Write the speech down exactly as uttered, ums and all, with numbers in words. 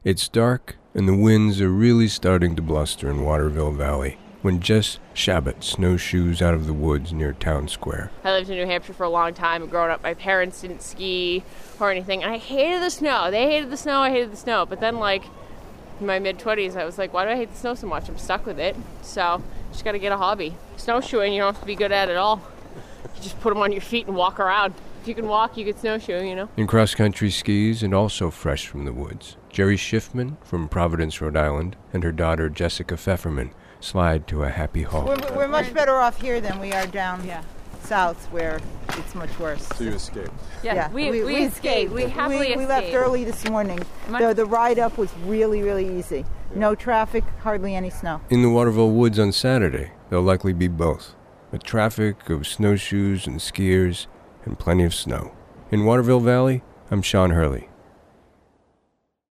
It's dark, and the winds are really starting to bluster in Waterville Valley when Jess Shabbat snowshoes out of the woods near Town Square. I lived in New Hampshire for a long time, and growing up, my parents didn't ski or anything, and I hated the snow. They hated the snow, I hated the snow. But then, like, in my mid-twenties, I was like, why do I hate the snow so much? I'm stuck with it. So, just got to get a hobby. Snowshoeing, you don't have to be good at it all. You just put them on your feet and walk around. If you can walk, you can snowshoe, you know? In cross-country skis, and also fresh from the woods, Jerry Schiffman from Providence, Rhode Island, and her daughter Jessica Pfefferman slide to a happy halt. We're, we're much better off here than we are down yeah. south, where it's much worse. So you escaped? Yeah, yeah. We, we, we escaped. We happily we, escaped. We left early this morning. The, the ride up was really, really easy. Yeah. No traffic, hardly any snow. In the Waterville woods on Saturday, there'll likely be both. A traffic of snowshoes and skiers and plenty of snow. In Waterville Valley, I'm Sean Hurley.